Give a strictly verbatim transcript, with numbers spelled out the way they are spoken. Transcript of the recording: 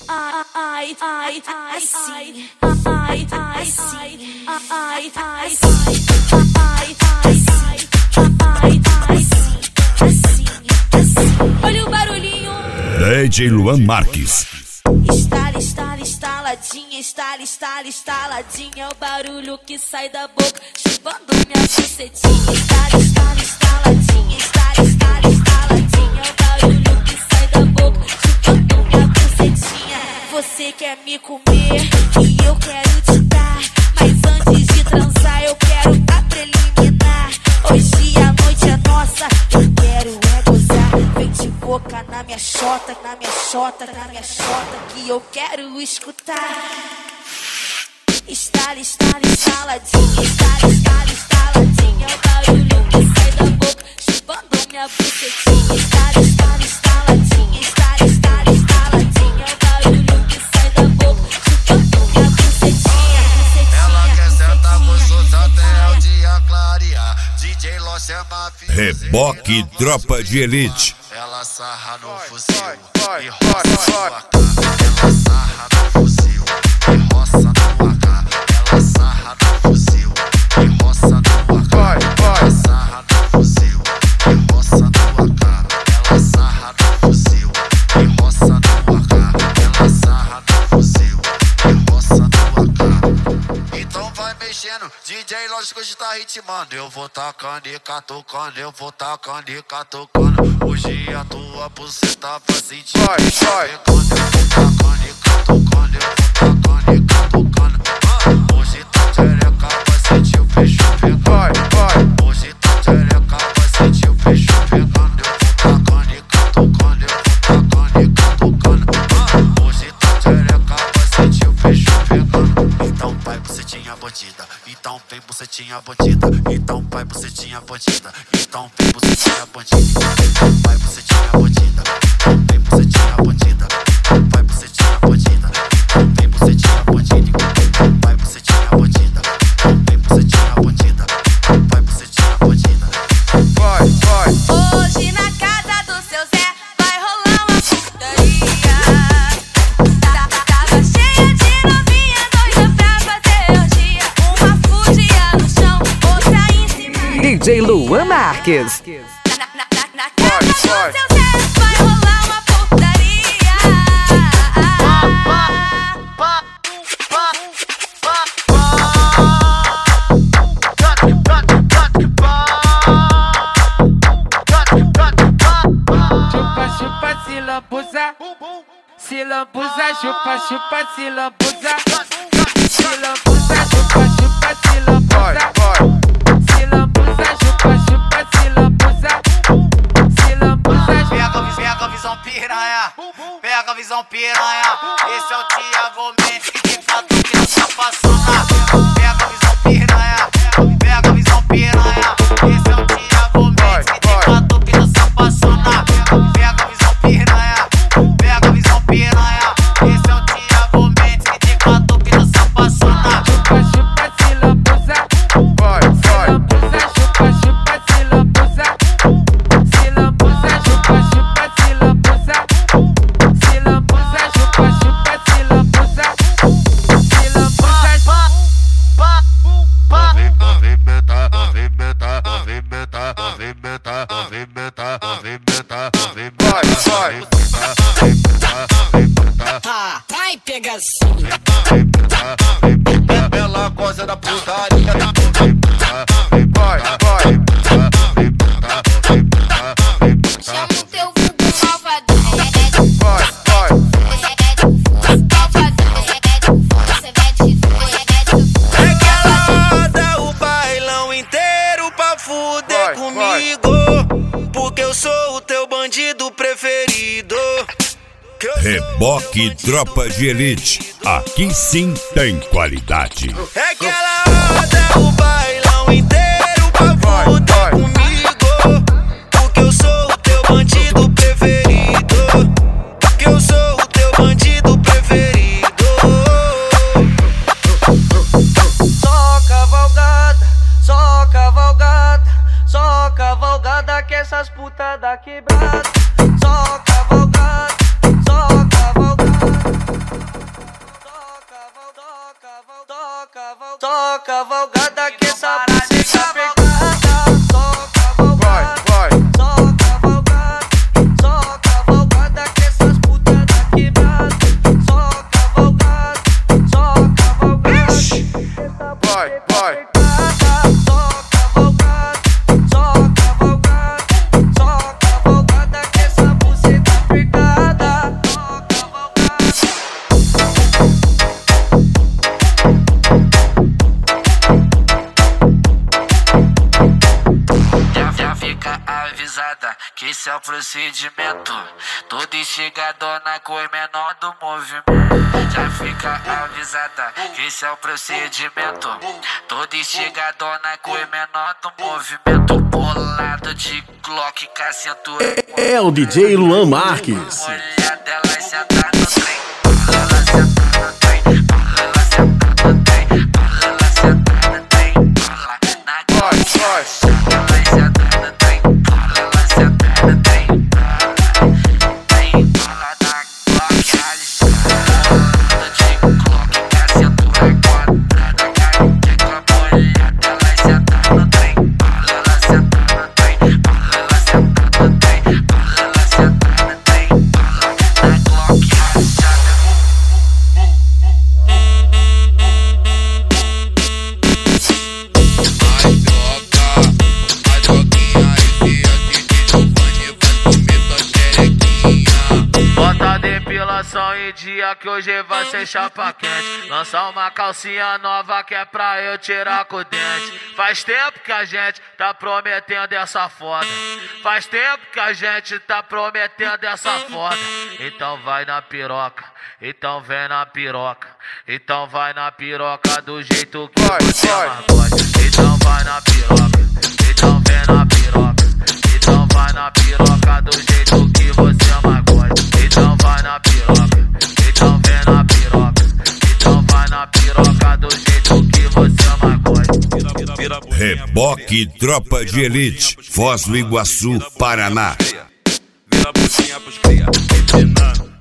ai, ai, ai, ai, sim, ai, ai, sim, ai, ai, sim, ai, ai, sim, ai, ai, sim, assim, assim. Olha o barulhinho. D J Luan Marques. Estala, estala, estaladinha, estala, estala, estaladinha. É o barulho que sai da boca, chupando minha bucetinha. Estala, estala, estaladinha, estala, estala, estaladinha. É o barulho que sai da boca, chupando minha bucetinha. Você quer me comer e eu quero te dar, mas antes de transar eu quero a preliminar. Hoje a noite é nossa, eu quero é gozar. Vem de boca na minha xota, na minha xota, na minha xota, que eu quero escutar. Estala, estala, estaladinha, estala, estala, estaladinha. É o barulho que sai da boca, chupando minha bucetinha. Estala, estala, estaladinha, estala, estala, estaladinha. É o barulho que sai da boca, chupando minha bucetinha. Ela quer sentar gostosa até o dia clarear. D J Loss é mafioso. Reboque Tropa de Elite. Ela sarra no fuzil e roça no A K. Ela sarra no fuzil e roça no A K. Ela sarra no fuzil e roça no A K. Ela sarra no fuzil e roça no A K. Ela sarra no fuzil e roça no A K. Ela sarra no fuzil e roça no A K. Então vai mexendo, D J lógico de tá ritmando. Eu vou tacando e catucando, eu vou tacando e catucando. Hoje a tua buceta vai sentir. Vai, vai. Eu vou tacando e catucando, eu vou tacando e catucando. Ah, hoje tua xereca vai sentir o peixe pegando. Vai, vai. Hoje tua xereca vai sentir o peixe pegando. Eu vou tacando e catucando, eu vou tacando e catucando. Ah, hoje tua xereca vai sentir o peixe pegando. Então vai bucetinha bandida, então vem bucetinha bandida, então vai bucetinha bandida, então vem bucetinha bandida, então vai bucetinha bandida, então vem bucetinha bandida, então vai bucetinha bandida, então vem bucetinha bandida, então vai bucetinha bandida, então vem bucetinha bandida, então vai bucetinha bandida. Vai, vai. Hoje na casa do seu Zé vai rolar uma putaria. Tava cheia de novinha doida pra fazer orgia. Uma fugia no chão, outra em cima. D J Luan Marques. Na, na, na, na casa do seu Zé vai rolar uma putaria. Chupa, chupa, se lambuza. Se lambuza, chupa, chupa, se lambuza. Se lambuza, chupa, chupa, se lambuza. Se lambuza, chupa, chupa, se lambuza. Se lambuza, Pega, pega a visão piranha, pega a visão piranha. Esse é o Thiago Mendes que tem quatro que não tá passando. Pega a visão piranha, pega a visão piranha. Esse é o Thiago Mendes que tem quatro que não tá passando. Pega a visão piranha, pega a visão piranha. Esse é o Thiago Mendes que tem quatro que não tá passando. chupa, chupa, se lambuza. Se lambuza, chupa, chupa, se lambuza. Se lambuza, chupa, chupa, se lambuza. Se lambuza, chupa, chupa, se lambuza. Se lambuza, Pa, pa, movimenta, movimenta, movimenta, movimenta, movimenta, movimenta, movimenta. Vai, pegacinho. Ela gosta da putaria. vai, vai. Chama o teu vulgo malvadão. Vai, vai. É que ela roda o bailão inteiro pra fuder Vai, comigo, porque eu sou o teu bandido preferido. Que eu sou- Reboque Tropa de Elite. Aqui sim tem qualidade. É que ela roda o bailão inteiro pra Vai, fuder vai. comigo, porque eu sou o teu bandido preferido. Que eu sou o teu bandido preferido. Só cavalgada, só cavalgada, só cavalgada que essas putas da quebrada. Só cavalgada, só cavalgada. cavalgada que essa buceta pegada. Só cavalgada, vai, vai. só cavalgada, só cavalgada que essas putas da quebrada. Só cavalgada, só cavalgada. Vai, vai. Só cavalgada, só cavalgada, só cavalgada que essa buceta pegada. Só cavalgada. Já, já fica avisada que esse é o procedimento. Toda instigadona com o menor do movimento. Já fica avisada que esse é o procedimento. Toda instigadona com o menor do movimento. Bolado de Glock com a cintura. É o D J Luan Marques. Olha dela e sentar no trem. Ela sentar no trem. Ela sentar no trem. Ela sentar no trem. Ela na Glock. Vai, Ela sentar no trem. Ela sentar no trem. Tem bala na Glock. Bolado de Glock com a cintura quadrada. Cai com a mulher dela e sentar no trem. Ela sentar no trem. Ela sentar no trem. Ela sentar no trem. Na Glock rachada. Bota a depilação em dia que hoje vai ser chapa quente. Lançar uma calcinha nova que é pra eu tirar com o dente. Faz tempo que a gente tá prometendo essa foda. Faz tempo que a gente tá prometendo essa foda. Então vai na piroca, então vem na piroca. Então vai na piroca do jeito que Vai, você vai. mais gosta. Então vai na piroca, então vem na piroca. Então vai na piroca do jeito que você mais gosta. Então vai na piroca, então vem na piroca. Então vai na piroca do jeito que você mais gosta. Reboque Tropa de Elite, Foz do Iguaçu, Paraná. Vira a bundinha pros cria, empinando.